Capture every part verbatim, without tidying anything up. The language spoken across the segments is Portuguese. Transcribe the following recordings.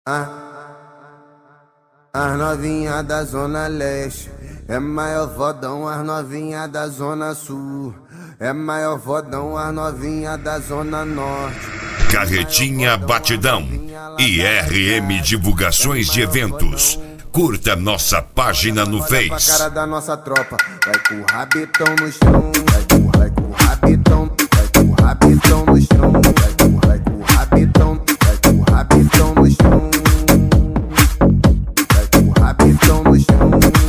Ah, as novinha da Zona Leste é maior fodão, as novinha da Zona Sul é maior fodão, as novinha da Zona Norte. Carretinha Batidão e R M Divulgações de Eventos. Curta nossa página no Face. Olha pra cara da nossa tropa, vai com o rabetão no chão, vai com, vai com o rabetão, vai com o rabetão no chão, vai com, vai com o rabetão, vai com o rabetão no chão, vai com o rabetão no chão,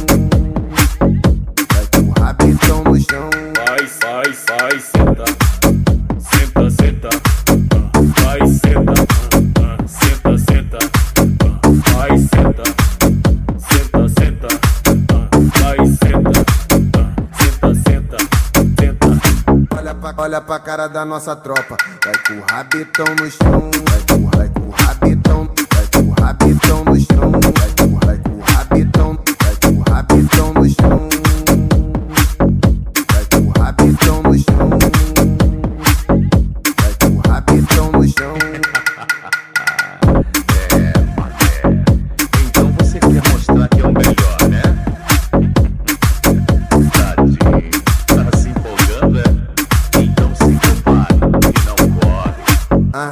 vai com o rabetão no chão. Vai, sai, sai, senta, senta, senta, vai, senta, senta, senta, vai, senta. Senta, senta, vai, senta, senta, senta, senta. Olha pra, olha pra cara da nossa tropa, vai com o rabetão no chão, vai com, vai com o rabetão, vai com o rabetão no chão, vai com, vai com o rabetão, vai com o rabetão no chão, vai com o rabetão no chão, vai com o rabetão no chão. Então você quer mostrar que é o melhor, né? Tadinho, tá se empolgando, é? Então se prepare e não corre. Ah,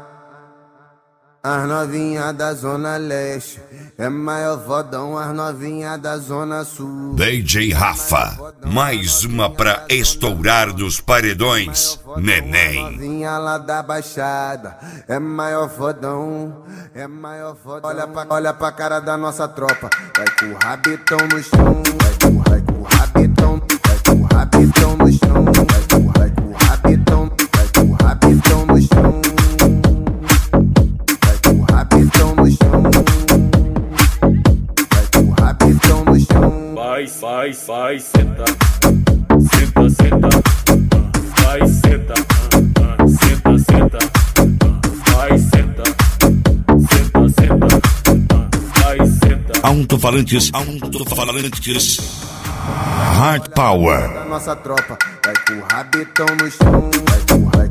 as novinha da Zona Leste é maior fodão, as novinha da Zona Sul. D J Rafa, mais uma pra estourar nos paredões. Neném. Novinha lá da Baixada é maior fodão, é maior fodão. Olha pra, olha pra cara da nossa tropa, vai com o rabetão no chão, vai com, vai com o rabetão, vai com o rabetão no chão, vai com, vai com o rabetão, vai com o rabetão no chão, vai com o rabetão no chão, vai com o rabetão no chão. Vai, vai, vai, senta, senta, senta, vai, senta, senta, senta, vai, senta, senta, senta, vai, senta. Alto-falantes, alto-falantes. Hard Power. Da nossa tropa, vai com o rabetão no chão, vai com, vai